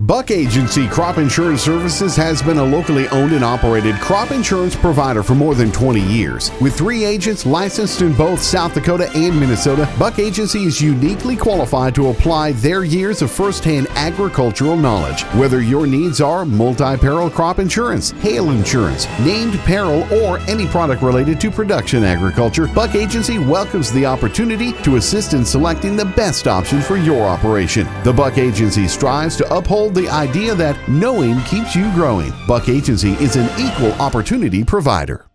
Buck Agency Crop Insurance Services has been a locally owned and operated crop insurance provider for more than 20 years. With 3 agents licensed in both South Dakota and Minnesota, Buck Agency is uniquely qualified to apply their years of first-hand agricultural knowledge. Whether your needs are multi-peril crop insurance, hail insurance, named peril, or any product related to production agriculture, Buck Agency welcomes the opportunity to assist in selecting the best option for your operation. The Buck Agency strives to uphold the idea that knowing keeps you growing. Buck Agency is an equal opportunity provider.